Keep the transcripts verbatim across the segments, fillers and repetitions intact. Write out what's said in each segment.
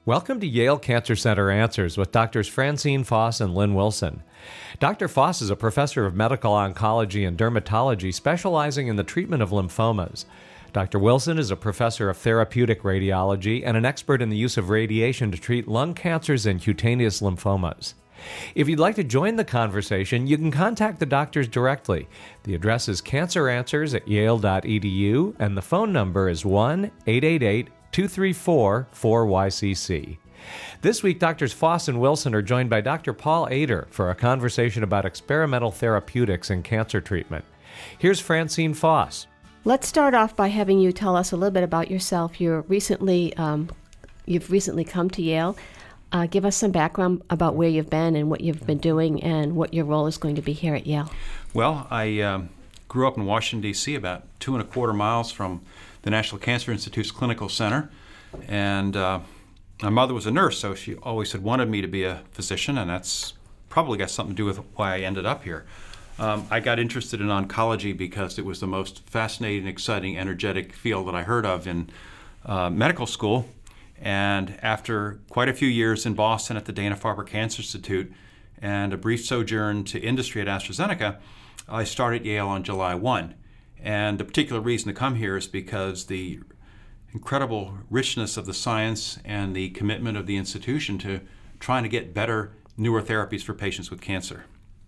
Welcome to Yale Cancer Center Answers with Doctors Francine Foss and Lynn Wilson. Doctor Foss is a professor of medical oncology and dermatology specializing in the treatment of lymphomas. Doctor Wilson is a professor of therapeutic radiology and an expert in the use of radiation to treat lung cancers and cutaneous lymphomas. If you'd like to join the conversation, you can contact the doctors directly. The address is cancer answers at yale dot e d u, and the phone number is one eight eight eight, two three four, four Y C C. This week, Doctors Foss and Wilson are joined by Doctor Paul Ader for a conversation about experimental therapeutics in cancer treatment. Here's Francine Foss. Let's start off by having you tell us a little bit about yourself. You're recently, um, you've recently come to Yale. Uh, give us some background about where you've been and what you've been doing and what your role is going to be here at Yale. Well, I um, grew up in Washington, D C, about two and a quarter miles from the National Cancer Institute's Clinical Center. And uh, my mother was a nurse, so she always had wanted me to be a physician, and that's probably got something to do with why I ended up here. Um, I got interested in oncology because it was the most fascinating, exciting, energetic field that I heard of in uh, medical school. And after quite a few years in Boston at the Dana-Farber Cancer Institute and a brief sojourn to industry at AstraZeneca, I started Yale on July first. And the particular reason to come here is because the incredible richness of the science and the commitment of the institution to trying to get better, newer therapies for patients with cancer.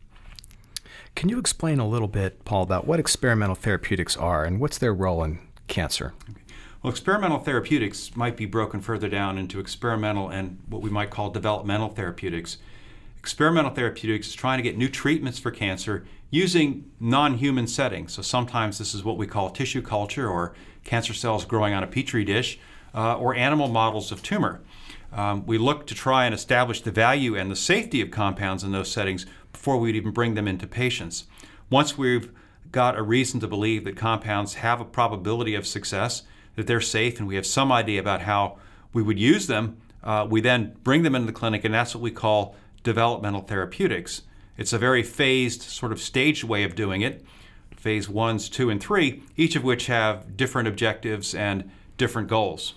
Can you explain a little bit, Paul, about what experimental therapeutics are and what's their role in cancer? Okay. Well, experimental therapeutics might be broken further down into experimental and what we might call developmental therapeutics. Experimental therapeutics is trying to get new treatments for cancer using non-human settings. So sometimes this is what we call tissue culture or cancer cells growing on a petri dish uh, or animal models of tumor. Um, we look to try and establish the value and the safety of compounds in those settings before we'd even bring them into patients. Once we've got a reason to believe that compounds have a probability of success, that they're safe, and we have some idea about how we would use them, uh, we then bring them into the clinic, and that's what we call developmental therapeutics. It's a very phased, sort of staged way of doing it, phase ones, two, and three, each of which have different objectives and different goals.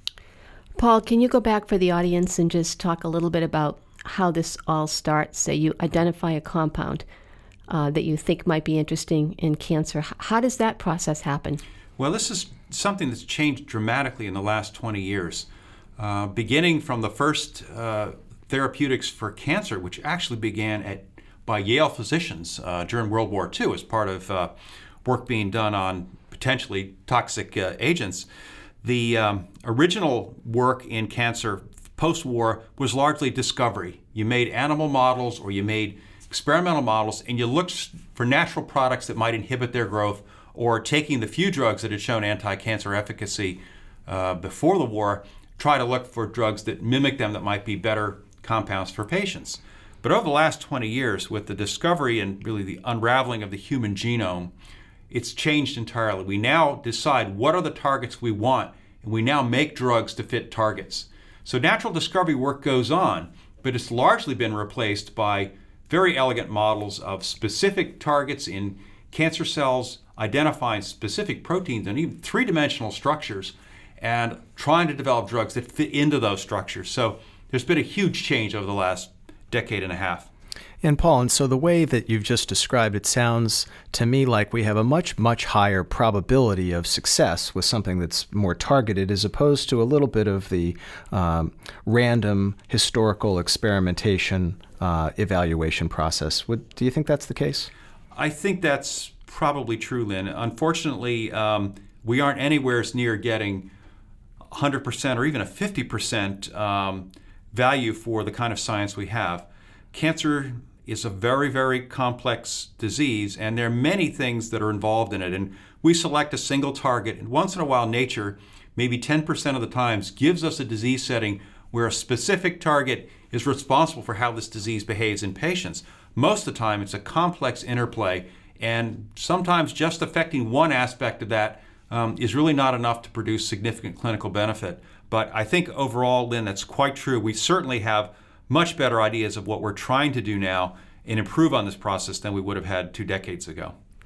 Paul, can you go back for the audience and just talk a little bit about how this all starts? Say you identify a compound uh, that you think might be interesting in cancer. How does that process happen? Well, this is something that's changed dramatically in the last twenty years, uh, beginning from the first uh, therapeutics for cancer, which actually began at by Yale physicians uh, during World War Two as part of uh, work being done on potentially toxic uh, agents. The um, original work in cancer post-war was largely discovery. You made animal models or you made experimental models and you looked for natural products that might inhibit their growth, or taking the few drugs that had shown anti-cancer efficacy uh, before the war, try to look for drugs that mimic them that might be better compounds for patients. But over the last twenty years, with the discovery and really the unraveling of the human genome, it's changed entirely. We now decide what are the targets we want, and we now make drugs to fit targets. So natural discovery work goes on, but it's largely been replaced by very elegant models of specific targets in cancer cells, identifying specific proteins and even three-dimensional structures, and trying to develop drugs that fit into those structures. So there's been a huge change over the last decade and a half. And Paul, and so the way that you've just described it sounds to me like we have a much, much higher probability of success with something that's more targeted as opposed to a little bit of the um, random historical experimentation uh, evaluation process. Would, do you think that's the case? I think that's probably true, Lynn. Unfortunately, um, we aren't anywhere near getting one hundred percent or even a fifty percent um, value for the kind of science we have. Cancer is a very, very complex disease, and there are many things that are involved in it. And we select a single target, and once in a while, nature, maybe ten percent of the times, gives us a disease setting where a specific target is responsible for how this disease behaves in patients. Most of the time, it's a complex interplay, and sometimes just affecting one aspect of that um, is really not enough to produce significant clinical benefit. But I think overall, Lynn, that's quite true. We certainly have much better ideas of what we're trying to do now and improve on this process than we would have had two decades ago.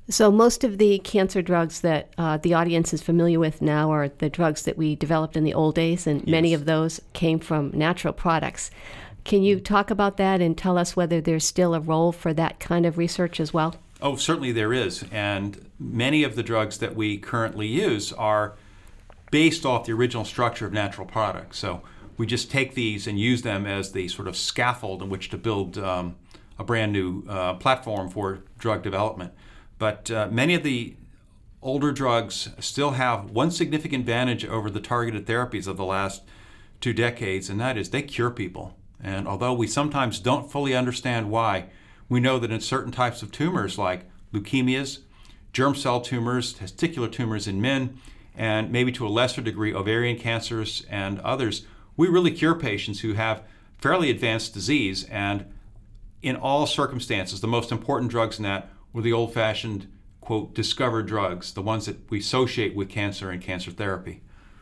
So most of the cancer drugs that uh, the audience is familiar with now are the drugs that we developed in the old days, and yes. many of those came from natural products. Can you talk about that and tell us whether there's still a role for that kind of research as well? Oh, certainly there is. And many of the drugs that we currently use are based off the original structure of natural products. So we just take these and use them as the sort of scaffold in which to build um, a brand new uh, platform for drug development. But uh, many of the older drugs still have one significant advantage over the targeted therapies of the last two decades, and that is they cure people. And although we sometimes don't fully understand why, we know that in certain types of tumors like leukemias, germ cell tumors, testicular tumors in men, and maybe to a lesser degree ovarian cancers and others, we really cure patients who have fairly advanced disease. And in all circumstances, the most important drugs in that were the old-fashioned, quote, discovered drugs, the ones that we associate with cancer and cancer therapy.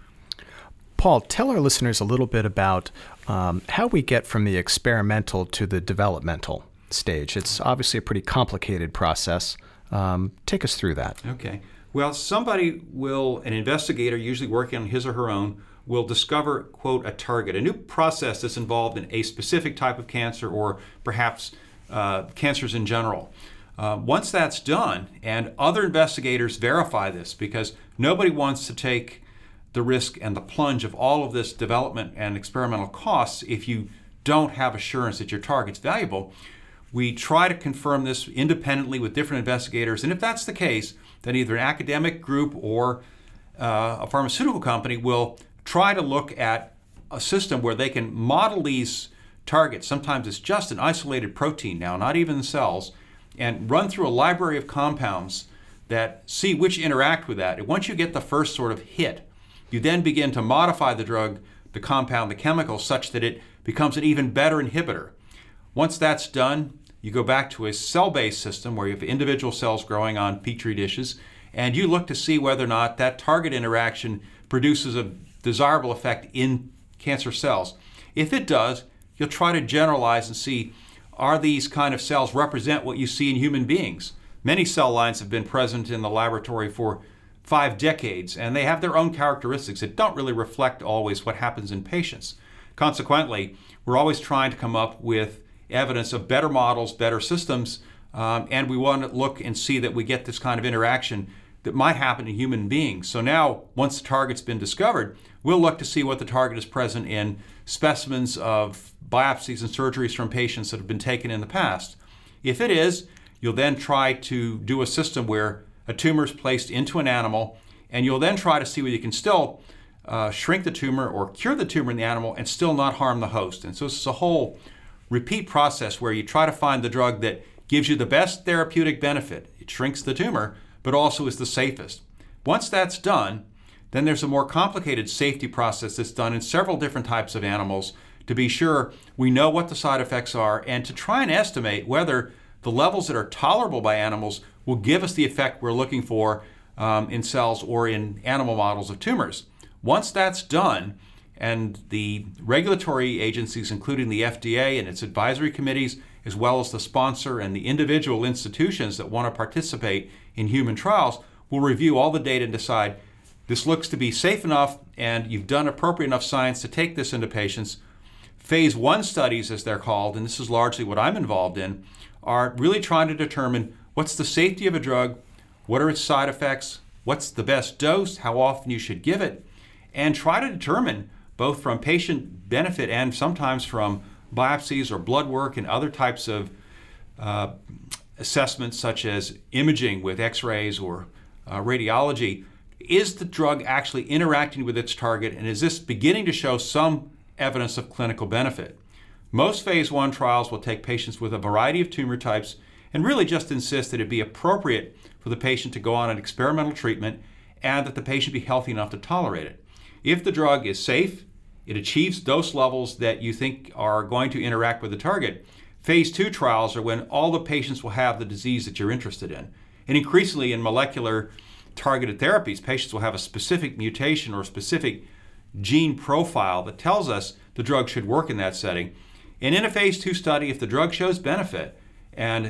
Paul, tell our listeners a little bit about um, how we get from the experimental to the developmental stage. It's obviously a pretty complicated process. Um, take us through that. Okay. Well, somebody will, an investigator, usually working on his or her own, will discover, quote, a target, a new process that's involved in a specific type of cancer or perhaps uh, cancers in general. Uh, once that's done, and other investigators verify this, because nobody wants to take the risk and the plunge of all of this development and experimental costs if you don't have assurance that your target's valuable, we try to confirm this independently with different investigators. And if that's the case, then either an academic group or uh, a pharmaceutical company will try to look at a system where they can model these targets. Sometimes it's just an isolated protein now, not even cells, and run through a library of compounds that see which interact with that. And once you get the first sort of hit, you then begin to modify the drug, the compound, the chemical, such that it becomes an even better inhibitor. Once that's done, you go back to a cell-based system where you have individual cells growing on petri dishes, and you look to see whether or not that target interaction produces a desirable effect in cancer cells. If it does, you'll try to generalize and see, are these kind of cells represent what you see in human beings? Many cell lines have been present in the laboratory for five decades, and they have their own characteristics that don't really reflect always what happens in patients. Consequently, we're always trying to come up with evidence of better models, better systems, um, and we want to look and see that we get this kind of interaction that might happen in human beings. So now, once the target's been discovered, we'll look to see what the target is present in specimens of biopsies and surgeries from patients that have been taken in the past. If it is, you'll then try to do a system where a tumor is placed into an animal, and you'll then try to see whether you can still uh, shrink the tumor or cure the tumor in the animal and still not harm the host. And so this is a whole repeat process where you try to find the drug that gives you the best therapeutic benefit. It shrinks the tumor, but also is the safest. Once that's done, then there's a more complicated safety process that's done in several different types of animals to be sure we know what the side effects are and to try and estimate whether the levels that are tolerable by animals will give us the effect we're looking for um, in cells or in animal models of tumors. Once that's done, and the regulatory agencies, including the F D A and its advisory committees, as well as the sponsor and the individual institutions that want to participate in human trials, will review all the data and decide this looks to be safe enough and you've done appropriate enough science to take this into patients. Phase one studies, as they're called, and this is largely what I'm involved in, are really trying to determine what's the safety of a drug, what are its side effects, what's the best dose, how often you should give it, and try to determine, both from patient benefit and sometimes from biopsies or blood work and other types of uh, assessments such as imaging with x-rays or uh, radiology, is the drug actually interacting with its target, and is this beginning to show some evidence of clinical benefit? Most phase one trials will take patients with a variety of tumor types and really just insist that it be appropriate for the patient to go on an experimental treatment and that the patient be healthy enough to tolerate it. If the drug is safe, it achieves dose levels that you think are going to interact with the target, phase two trials are when all the patients will have the disease that you're interested in. And increasingly in molecular targeted therapies, patients will have a specific mutation or specific gene profile that tells us the drug should work in that setting. And in a phase two study, if the drug shows benefit and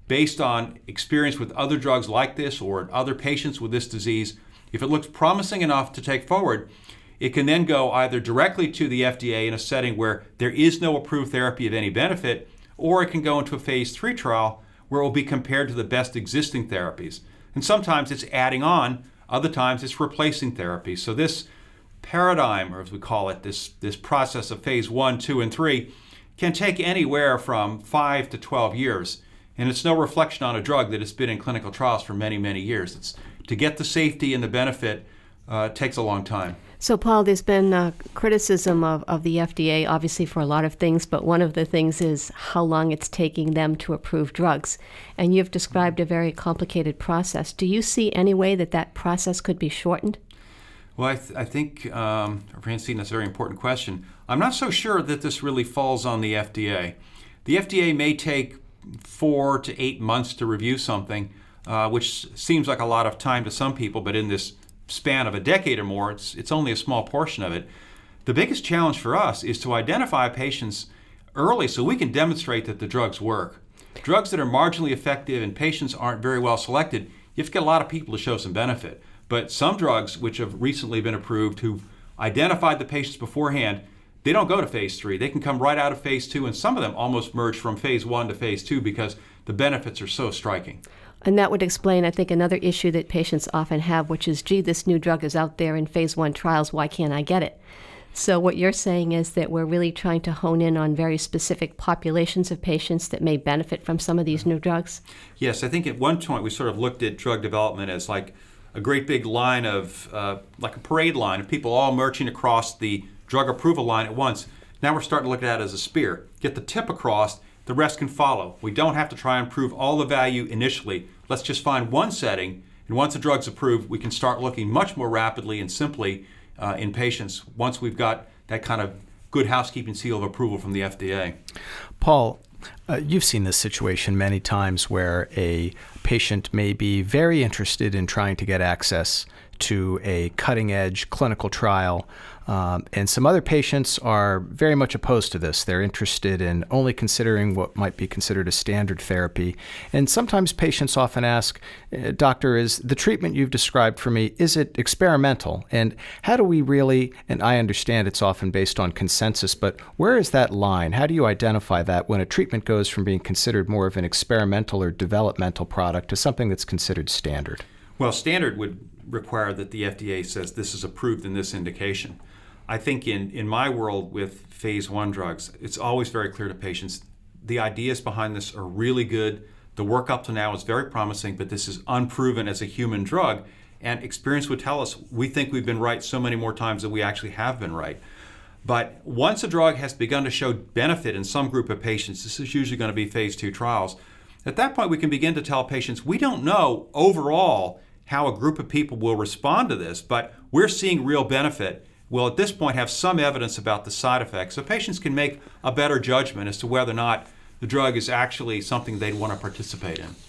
based on experience with other drugs like this or in other patients with this disease, if it looks promising enough to take forward, it can then go either directly to the F D A in a setting where there is no approved therapy of any benefit, or it can go into a phase three trial where it will be compared to the best existing therapies. And sometimes it's adding on, other times it's replacing therapy. So this paradigm, or as we call it, this, this process of phase one, two, and three, can take anywhere from five to twelve years. And it's no reflection on a drug that has been in clinical trials for many, many years. It's to get the safety and the benefit uh, takes a long time. So, Paul, there's been uh, criticism of, of the F D A, obviously, for a lot of things, but one of the things is how long it's taking them to approve drugs. And you've described a very complicated process. Do you see any way that that process could be shortened? Well, I, th- I think, um, Francine, that's a very important question. I'm not so sure that this really falls on the F D A. The F D A may take four to eight months to review something, uh, which seems like a lot of time to some people, but in this span of a decade or more, it's it's only a small portion of it. The biggest challenge for us is to identify patients early so we can demonstrate that the drugs work. Drugs that are marginally effective and patients aren't very well selected, you have to get a lot of people to show some benefit. But some drugs which have recently been approved who've identified the patients beforehand, they don't go to phase three. They can come right out of phase two, and some of them almost merge from phase one to phase two because the benefits are so striking. And that would explain, I think, another issue that patients often have, which is, gee, this new drug is out there in phase one trials, why can't I get it? So what you're saying is that we're really trying to hone in on very specific populations of patients that may benefit from some of these new drugs? Yes, I think at one point we sort of looked at drug development as like a great big line of, uh, like a parade line of people all marching across the drug approval line at once. Now we're starting to look at it as a spear. Get the tip across, the rest can follow. We don't have to try and prove all the value initially. Let's just find one setting, and once the drug's approved, we can start looking much more rapidly and simply uh, in patients once we've got that kind of good housekeeping seal of approval from the F D A. Paul, uh, you've seen this situation many times where a patient may be very interested in trying to get access to a cutting-edge clinical trial, um, and some other patients are very much opposed to this. They're interested in only considering what might be considered a standard therapy. And sometimes patients often ask, Doctor, is the treatment you've described for me, is it experimental? And how do we really, and I understand it's often based on consensus, but where is that line? How do you identify that when a treatment goes from being considered more of an experimental or developmental product to something that's considered standard? Well, standard would require that the F D A says this is approved in this indication. I think in, in my world with phase one drugs, it's always very clear to patients the ideas behind this are really good. The work up to now is very promising, but this is unproven as a human drug. And experience would tell us we think we've been right so many more times than we actually have been right. But once a drug has begun to show benefit in some group of patients, this is usually going to be phase two trials. At that point, we can begin to tell patients we don't know overall how a group of people will respond to this, but we're seeing real benefit. We'll at this point have some evidence about the side effects, so patients can make a better judgment as to whether or not the drug is actually something they'd want to participate in.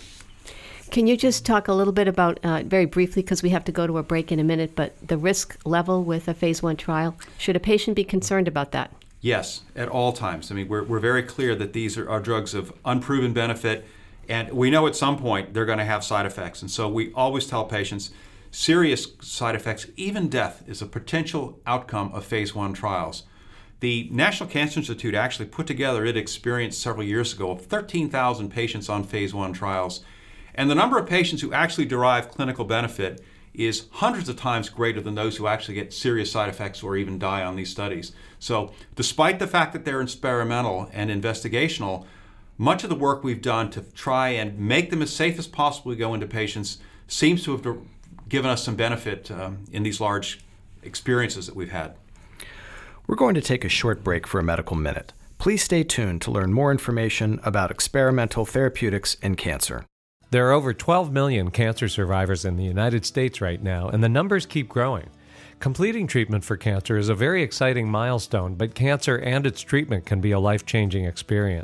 Can you just talk a little bit about, uh, very briefly, because we have to go to a break in a minute, but the risk level with a phase one trial? Should a patient be concerned about that? Yes, at all times. I mean, we're, we're very clear that these are, are drugs of unproven benefit, and we know at some point they're going to have side effects. And so we always tell patients serious side effects, even death, is a potential outcome of phase one trials. The National Cancer Institute actually put together its experience several years ago of thirteen thousand patients on phase one trials. And the number of patients who actually derive clinical benefit is hundreds of times greater than those who actually get serious side effects or even die on these studies. So despite the fact that they're experimental and investigational, much of the work we've done to try and make them as safe as possible to go into patients seems to have given us some benefit um, in these large experiences that we've had. We're going to take a short break for a medical minute. Please stay tuned to learn more information about experimental therapeutics in cancer. There are over twelve million cancer survivors in the United States right now, and the numbers keep growing. Completing treatment for cancer is a very exciting milestone, but cancer and its treatment can be a life-changing experience.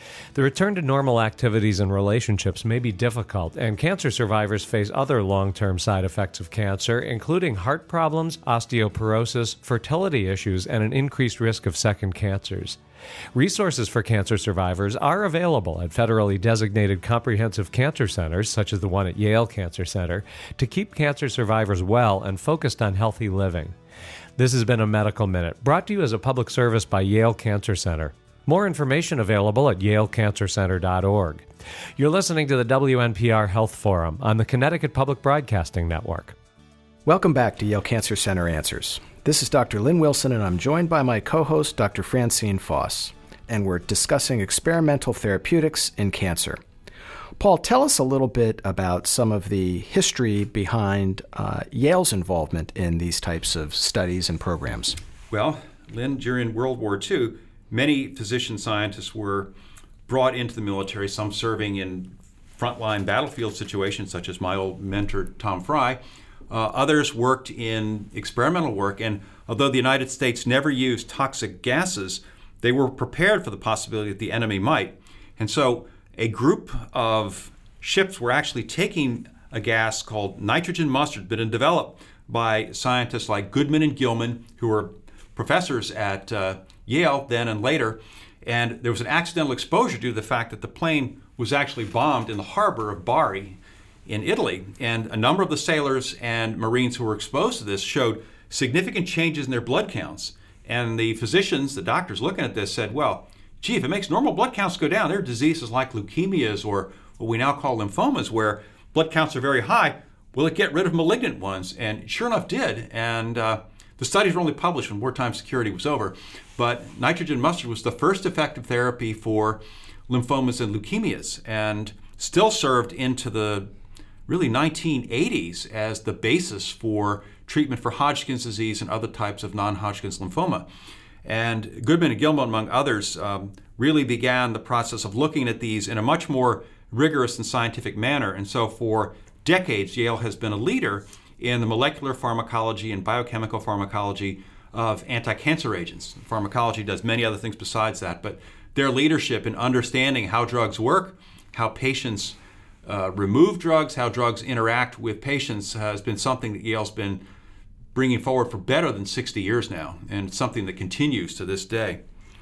The return to normal activities and relationships may be difficult, and cancer survivors face other long-term side effects of cancer, including heart problems, osteoporosis, fertility issues, and an increased risk of second cancers. Resources for cancer survivors are available at federally designated comprehensive cancer centers, such as the one at Yale Cancer Center, to keep cancer survivors well and focused on healthy living. This has been a Medical Minute, brought to you as a public service by Yale Cancer Center. More information available at yale cancer center dot org. You're listening to the W N P R Health Forum on the Connecticut Public Broadcasting Network. Welcome back to Yale Cancer Center Answers. This is Doctor Lynn Wilson, and I'm joined by my co-host, Doctor Francine Foss, and we're discussing experimental therapeutics in cancer. Paul, tell us a little bit about some of the history behind uh, Yale's involvement in these types of studies and programs. Well, Lynn, during World War Two, many physician scientists were brought into the military, some serving in frontline battlefield situations, such as my old mentor, Tom Fry. Uh, others worked in experimental work, and although the United States never used toxic gases, they were prepared for the possibility that the enemy might. And so a group of ships were actually taking a gas called nitrogen mustard, been developed by scientists like Goodman and Gilman, who were professors at uh, Yale then and later. And there was an accidental exposure due to the fact that the plane was actually bombed in the harbor of Bari in Italy, and a number of the sailors and Marines who were exposed to this showed significant changes in their blood counts. And the physicians, the doctors looking at this said, well, gee, if it makes normal blood counts go down, there are diseases like leukemias or what we now call lymphomas where blood counts are very high. Will it get rid of malignant ones? And sure enough did. And uh, the studies were only published when wartime security was over. But nitrogen mustard was the first effective therapy for lymphomas and leukemias, and still served into the really nineteen eighties as the basis for treatment for Hodgkin's disease and other types of non-Hodgkin's lymphoma. And Goodman and Gilman, among others, um, really began the process of looking at these in a much more rigorous and scientific manner. And so for decades, Yale has been a leader in the molecular pharmacology and biochemical pharmacology of anti-cancer agents. Pharmacology does many other things besides that, but their leadership in understanding how drugs work, how patients Uh, remove drugs, how drugs interact with patients has been something that Yale's been bringing forward for better than sixty years now, and something that continues to this day.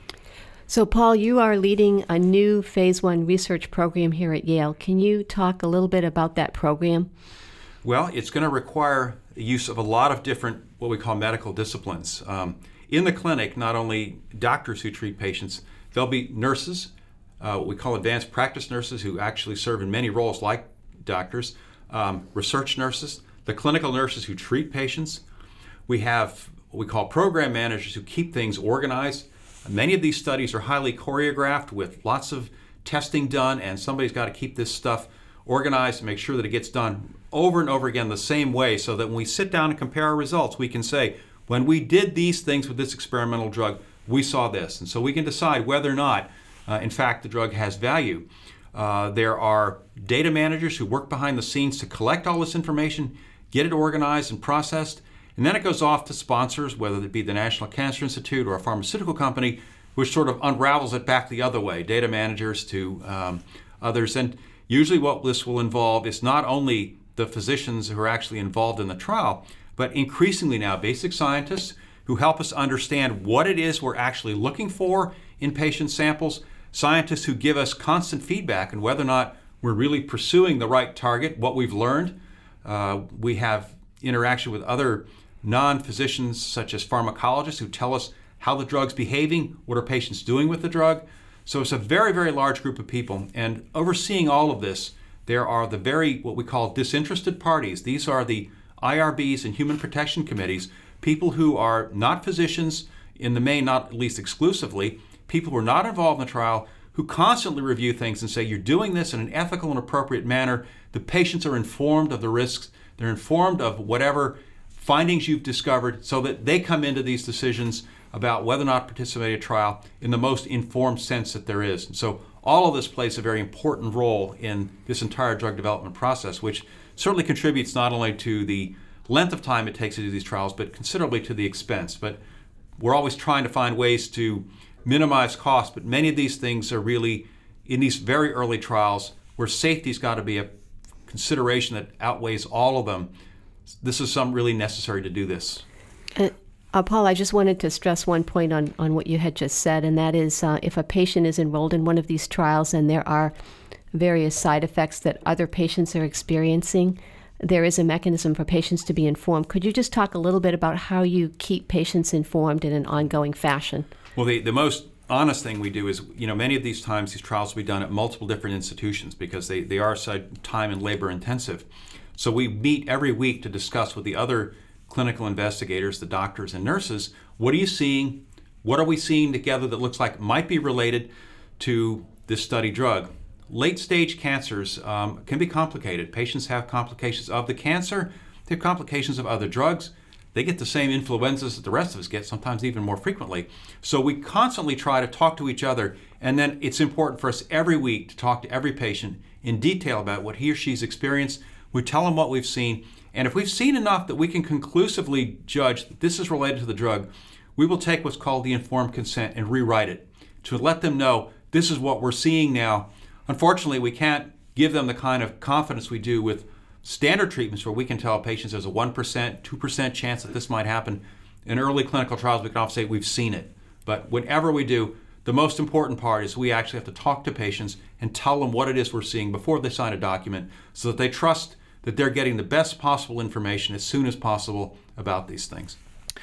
So, Paul, you are leading a new phase one research program here at Yale. Can you talk a little bit about that program? Well, it's going to require the use of a lot of different, what we call medical disciplines. Um, in the clinic, not only doctors who treat patients, there'll be nurses, Uh, what we call advanced practice nurses who actually serve in many roles like doctors, um, research nurses, the clinical nurses who treat patients. We have what we call program managers who keep things organized. Many of these studies are highly choreographed with lots of testing done, and somebody's got to keep this stuff organized and make sure that it gets done over and over again the same way, so that when we sit down and compare our results, we can say, when we did these things with this experimental drug, we saw this. And so we can decide whether or not Uh, in fact, the drug has value. Uh, there are data managers who work behind the scenes to collect all this information, get it organized and processed, and then it goes off to sponsors, whether it be the National Cancer Institute or a pharmaceutical company, which sort of unravels it back the other way, data managers to um, others. And usually what this will involve is not only the physicians who are actually involved in the trial, but increasingly now basic scientists who help us understand what it is we're actually looking for in patient samples, scientists who give us constant feedback on whether or not we're really pursuing the right target, what we've learned. Uh, we have interaction with other non-physicians, such as pharmacologists, who tell us how the drug's behaving, what are patients doing with the drug. So it's a very, very large group of people. And overseeing all of this, there are the very, what we call disinterested parties. These are the I R Bs and Human Protection Committees, people who are not physicians, in the main, not at least exclusively, people who are not involved in the trial, who constantly review things and say, you're doing this in an ethical and appropriate manner. The patients are informed of the risks. They're informed of whatever findings you've discovered, so that they come into these decisions about whether or not to participate in a trial in the most informed sense that there is. And so all of this plays a very important role in this entire drug development process, which certainly contributes not only to the length of time it takes to do these trials, but considerably to the expense. But we're always trying to find ways to minimize costs, but many of these things are really in these very early trials where safety's got to be a consideration that outweighs all of them, this is some really necessary to do this. Uh, uh, Paul, I just wanted to stress one point on, on what you had just said, and that is uh, if a patient is enrolled in one of these trials and there are various side effects that other patients are experiencing, there is a mechanism for patients to be informed. Could you just talk a little bit about how you keep patients informed in an ongoing fashion? Well, the, the most honest thing we do is, you know, many of these times these trials will be done at multiple different institutions because they, they are so time and labor intensive. So we meet every week to discuss with the other clinical investigators, the doctors and nurses, what are you seeing? What are we seeing together that looks like might be related to this study drug? Late stage cancers um, can be complicated. Patients have complications of the cancer, they have complications of other drugs. They get the same influenzas that the rest of us get, sometimes even more frequently. So we constantly try to talk to each other, and then it's important for us every week to talk to every patient in detail about what he or she's experienced. We tell them what we've seen, and if we've seen enough that we can conclusively judge that this is related to the drug, we will take what's called the informed consent and rewrite it to let them know this is what we're seeing now. Unfortunately, we can't give them the kind of confidence we do with standard treatments where we can tell patients there's a one percent, two percent chance that this might happen. In early clinical trials, we can often say we've seen it. But whenever we do, the most important part is we actually have to talk to patients and tell them what it is we're seeing before they sign a document so that they trust that they're getting the best possible information as soon as possible about these things.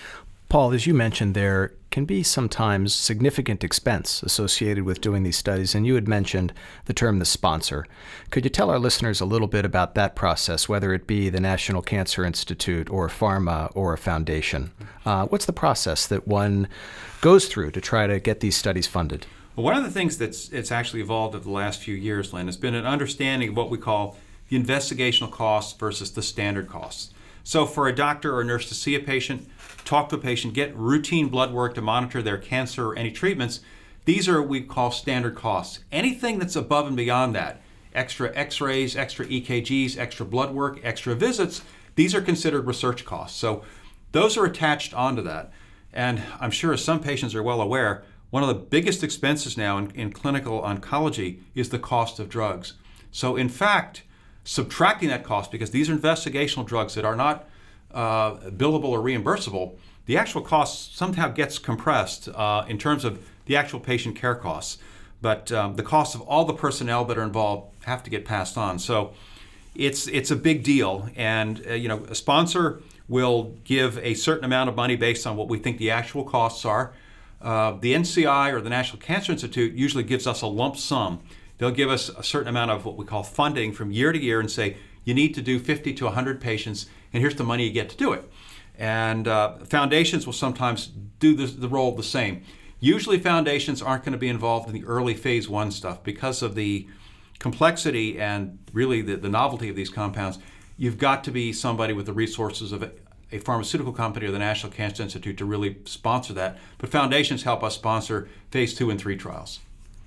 Paul, as you mentioned, there can be sometimes significant expense associated with doing these studies, and you had mentioned the term the sponsor. Could you tell our listeners a little bit about that process, whether it be the National Cancer Institute or pharma or a foundation? Uh, what's the process that one goes through to try to get these studies funded? Well, one of the things that's it's actually evolved over the last few years, Lynn, has been an understanding of what we call the investigational costs versus the standard costs. So for a doctor or a nurse to see a patient, talk to a patient, get routine blood work to monitor their cancer or any treatments, these are what we call standard costs. Anything that's above and beyond that, extra x-rays, extra E K Gs, extra blood work, extra visits, these are considered research costs. So those are attached onto that. And I'm sure as some patients are well aware, one of the biggest expenses now in, in clinical oncology is the cost of drugs. So in fact, subtracting that cost, because these are investigational drugs that are not uh, billable or reimbursable, the actual cost somehow gets compressed uh, in terms of the actual patient care costs. But um, the costs of all the personnel that are involved have to get passed on. So it's it's a big deal. And uh, you know, a sponsor will give a certain amount of money based on what we think the actual costs are. Uh, the N C I or the National Cancer Institute usually gives us a lump sum. They'll give us a certain amount of what we call funding from year to year and say, you need to do fifty to one hundred patients, and here's the money you get to do it. And uh, foundations will sometimes do the, the role the same. Usually foundations aren't going to be involved in the early phase one stuff because of the complexity and really the, the novelty of these compounds. You've got to be somebody with the resources of a, a pharmaceutical company or the National Cancer Institute to really sponsor that. But foundations help us sponsor phase two and three trials.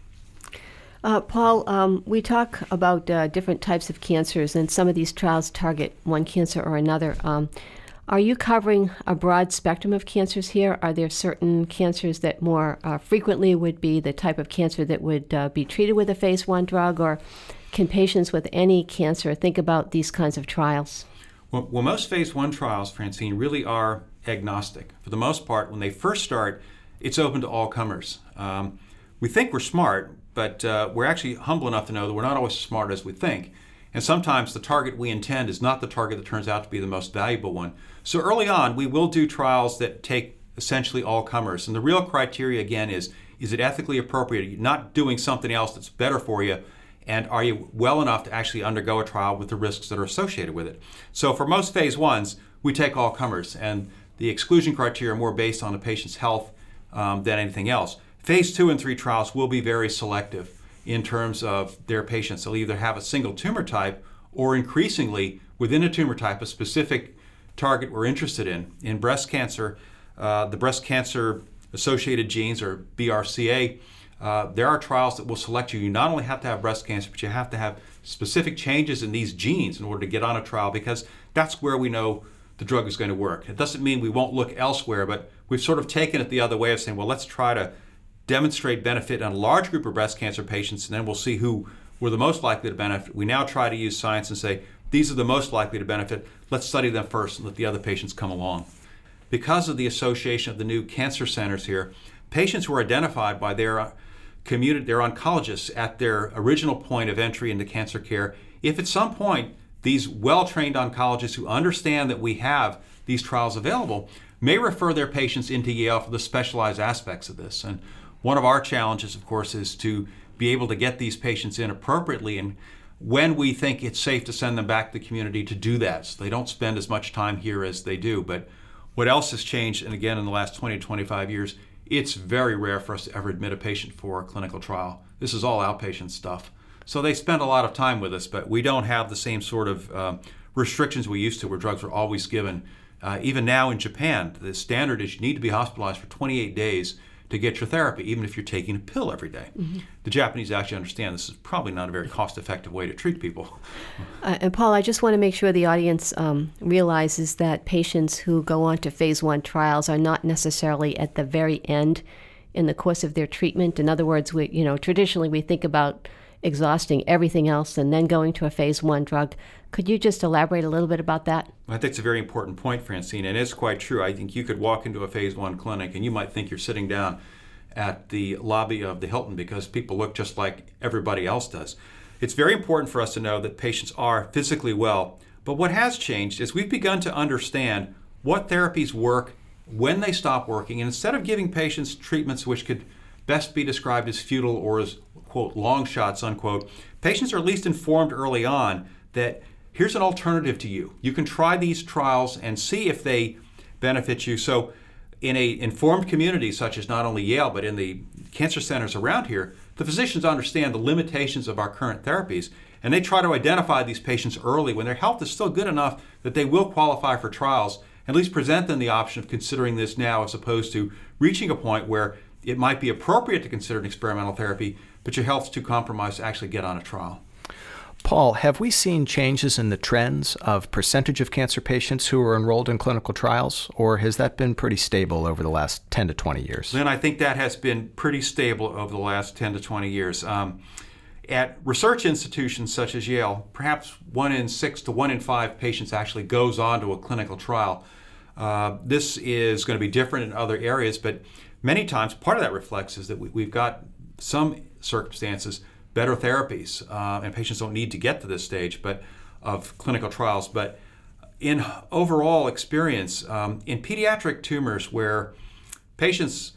Uh, Paul, um, we talk about uh, different types of cancers, and some of these trials target one cancer or another. Um, are you covering a broad spectrum of cancers here? Are there certain cancers that more uh, frequently would be the type of cancer that would uh, be treated with a phase one drug, or can patients with any cancer think about these kinds of trials? Well, well most phase one trials, Francine, really are agnostic. For the most part, when they first start, it's open to all comers. Um, we think we're smart, but uh, we're actually humble enough to know that we're not always as smart as we think. And sometimes the target we intend is not the target that turns out to be the most valuable one. So early on, we will do trials that take essentially all comers. And the real criteria, again, is, is it ethically appropriate? Are you not doing something else that's better for you? And are you well enough to actually undergo a trial with the risks that are associated with it? So for most phase ones, we take all comers. And the exclusion criteria are more based on the patient's health um, than anything else. Phase two and three trials will be very selective in terms of their patients. They'll either have a single tumor type or increasingly within a tumor type, a specific target we're interested in. In breast cancer, uh, the breast cancer associated genes, or B R C A, uh, there are trials that will select you. You not only have to have breast cancer, but you have to have specific changes in these genes in order to get on a trial, because that's where we know the drug is going to work. It doesn't mean we won't look elsewhere, but we've sort of taken it the other way of saying, well, let's try to demonstrate benefit in a large group of breast cancer patients, and then we'll see who were the most likely to benefit. We now try to use science and say, these are the most likely to benefit. Let's study them first and let the other patients come along. Because of the association of the new cancer centers here, patients were identified by their community, their oncologists at their original point of entry into cancer care. If at some point these well-trained oncologists who understand that we have these trials available may refer their patients into Yale for the specialized aspects of this. And one of our challenges, of course, is to be able to get these patients in appropriately and when we think it's safe to send them back to the community to do that, so they don't spend as much time here as they do. But what else has changed, and again in the last twenty to twenty-five years, it's very rare for us to ever admit a patient for a clinical trial. This is all outpatient stuff. So they spend a lot of time with us, but we don't have the same sort of uh, restrictions we used to where drugs were always given. Uh, even now in Japan, the standard is you need to be hospitalized for twenty-eight days to get your therapy, even if you're taking a pill every day. Mm-hmm. The Japanese actually understand this is probably not a very cost-effective way to treat people. Uh, and Paul, I just want to make sure the audience um, realizes that patients who go on to phase one trials are not necessarily at the very end in the course of their treatment. In other words, we, you know, traditionally we think about exhausting everything else and then going to a phase one drug. Could you just elaborate a little bit about that? I think it's a very important point, Francine, and it's quite true. I think you could walk into a phase one clinic and you might think you're sitting down at the lobby of the Hilton because people look just like everybody else does. It's very important for us to know that patients are physically well, but what has changed is we've begun to understand what therapies work, when they stop working, and instead of giving patients treatments which could best be described as futile or as, quote, long shots, unquote, patients are at least informed early on that here's an alternative to you. You can try these trials and see if they benefit you. So in a informed community such as not only Yale, but in the cancer centers around here, the physicians understand the limitations of our current therapies, and they try to identify these patients early when their health is still good enough that they will qualify for trials, at least present them the option of considering this now as opposed to reaching a point where it might be appropriate to consider an experimental therapy, but your health's too compromised to actually get on a trial. Paul, have we seen changes in the trends of percentage of cancer patients who are enrolled in clinical trials, or has that been pretty stable over the last ten to twenty years? Lynn, I think that has been pretty stable over the last ten to twenty years. Um, at research institutions such as Yale, perhaps one in six to one in five patients actually goes on to a clinical trial. Uh, this is going to be different in other areas, but many times part of that reflects is that we, we've got some circumstances better therapies, uh, and patients don't need to get to this stage but of clinical trials. But in overall experience, um, in pediatric tumors where patients,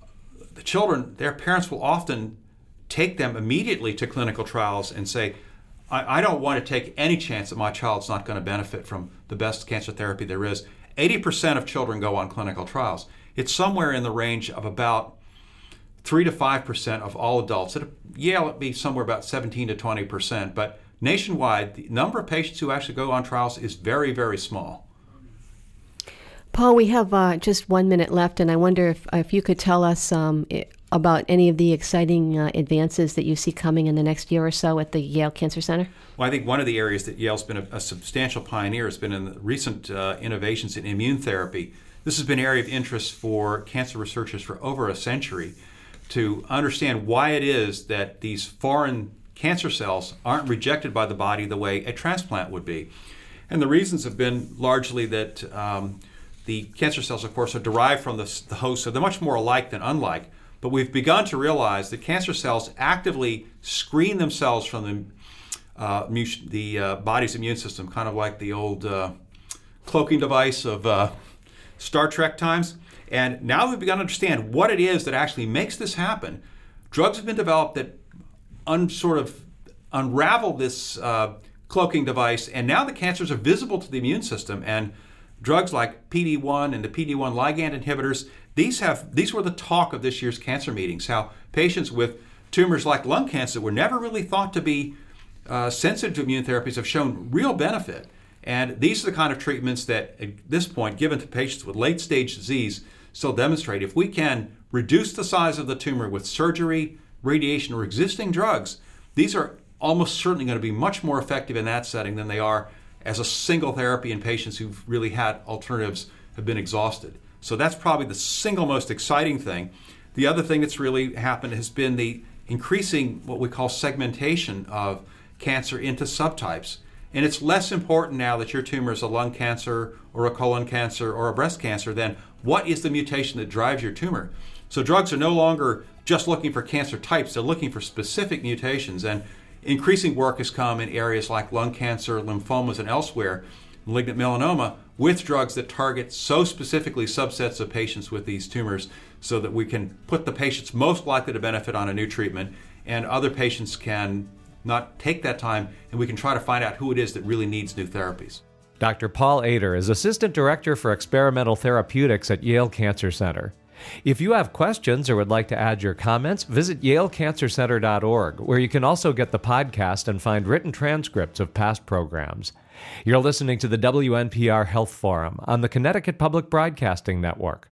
the children, their parents will often take them immediately to clinical trials and say, I, I don't want to take any chance that my child's not going to benefit from the best cancer therapy there is. eighty percent of children go on clinical trials. It's somewhere in the range of about three to five percent of all adults. At Yale, it'd be somewhere about seventeen to twenty percent, but nationwide, the number of patients who actually go on trials is very, very small. Paul, we have uh, just one minute left, and I wonder if, if you could tell us um, about any of the exciting uh, advances that you see coming in the next year or so at the Yale Cancer Center. Well, I think one of the areas that Yale's been a, a substantial pioneer has been in the recent uh, innovations in immune therapy. This has been an area of interest for cancer researchers for over a century, to understand why it is that these foreign cancer cells aren't rejected by the body the way a transplant would be. And the reasons have been largely that um, the cancer cells, of course, are derived from the, the host, so they're much more alike than unlike. But we've begun to realize that cancer cells actively screen themselves from the, uh, the uh, body's immune system, kind of like the old uh, cloaking device of uh, Star Trek times. And now we've begun to understand what it is that actually makes this happen. Drugs have been developed that un, sort of unravel this uh, cloaking device, and now the cancers are visible to the immune system. And drugs like P D one and the P D one ligand inhibitors, these have these were the talk of this year's cancer meetings, how patients with tumors like lung cancer were never really thought to be uh, sensitive to immune therapies have shown real benefit. And these are the kind of treatments that, at this point, given to patients with late-stage disease, still demonstrate if we can reduce the size of the tumor with surgery, radiation, or existing drugs, these are almost certainly going to be much more effective in that setting than they are as a single therapy in patients who've really had alternatives have been exhausted. So that's probably the single most exciting thing. The other thing that's really happened has been the increasing what we call segmentation of cancer into subtypes. And it's less important now that your tumor is a lung cancer or a colon cancer or a breast cancer than what is the mutation that drives your tumor. So drugs are no longer just looking for cancer types, they're looking for specific mutations. And increasing work has come in areas like lung cancer, lymphomas, and elsewhere, malignant melanoma, with drugs that target so specifically subsets of patients with these tumors so that we can put the patients most likely to benefit on a new treatment, and other patients can not take that time, and we can try to find out who it is that really needs new therapies. Doctor Paul Ader is Assistant Director for Experimental Therapeutics at Yale Cancer Center. If you have questions or would like to add your comments, visit yale cancer center dot org, where you can also get the podcast and find written transcripts of past programs. You're listening to the W N P R Health Forum on the Connecticut Public Broadcasting Network.